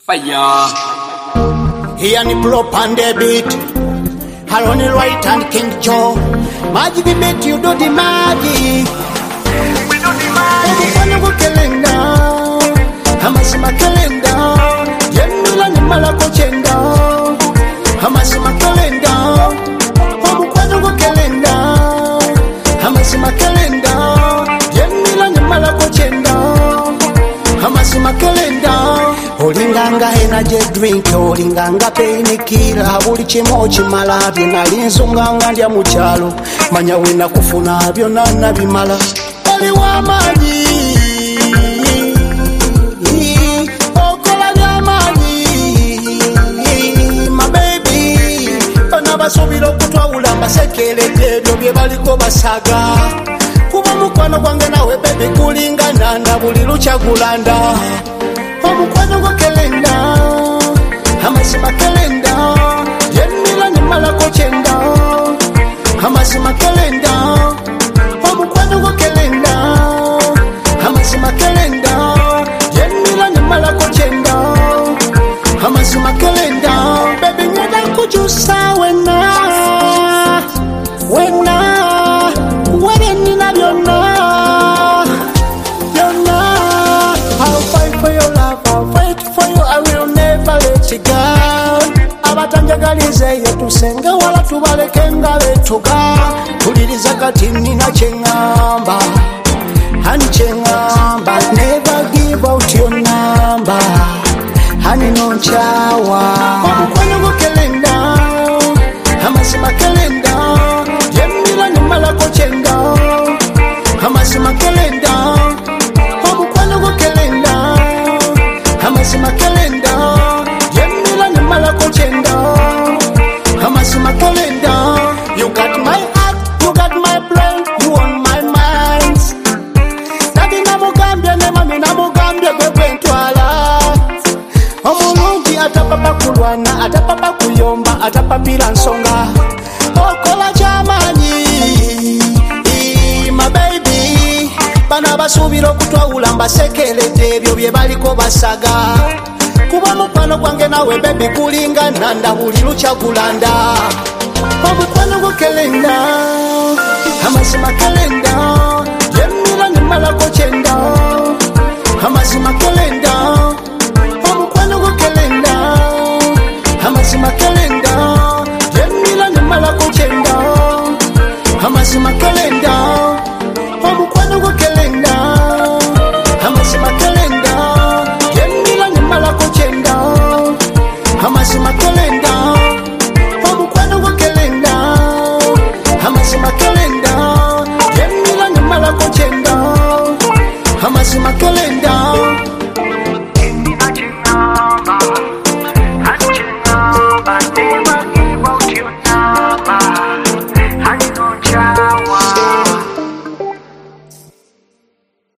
Fire. Here ni prop and the beat. Haroni right and King Joe. Magic the beat, you do the magic. We do the magic. Every go calendar. Hamasima calendar. Yemila ni malako chenda. Hamasima calendar. Homu kwenu go calendar. Hamasima calendar. Yemila ni malako chenda. Hamasima calendar. Olinganga energy drink, olinganga painkiller, buli kimu kimala byonna linzunganga ndya mu kyalo, manya wena kufuna byonna nabimala. Oli w'amaanyi, okola by'amaanyi, my baby, bonna basuubira okutwawula mbasekeredde ebyo bye baliko basaga. Kuba mukwano gwange nawe baby kulingana na buli lukya gulanda. Omukwano gwa kalenda, amasima kalenda, yemila ni malako chenda. Amasima kalenda, omukwano gwa kalenda, amasima kalenda, yemila ni malako chenda. Amasima kalenda, baby nyada kujusa wena, wene nina byonna. Abatanjagalize yetusenga wala tubalekenga betuga. Tuliriza kati nina chengamba, hani chengamba. Never give out your number, hani no chawa. Omukwano gwa kalenda, amasima kalenda, yemila ni malako chenda. Amasima kalenda, omukwano gwa kalenda, amasima kalenda, yemila ni malako chenda. Amasima kalenda, you got my heart, you got my brain, you on my mind. Nadi namugambye ne mami namugambye bebe ntwala. Omulungi atapapa kulwana, atapapa kuyomba, atapapira nsonga. Okola ky'amaanyi, my baby. Bana basuubira okutwawula mbasekeredde ebyo bye baliko basaga. Kuba mukwano gwange nawe baby kulingana na buli lukya gulanda. Omukwano gwa kalenda, amasima kalenda, yemila ni malako chenda. Amasima kalenda, omukwano gwa kalenda, amasima kalenda, yemila ni malako chenda. Amasima kalenda, omukwano gwa kalenda, amasima kalenda, yemila ni malako chenda. Amasima kalenda, omukwano gwa kalenda, amasima kalenda, yemila ni malako chenda. Amasima kalenda.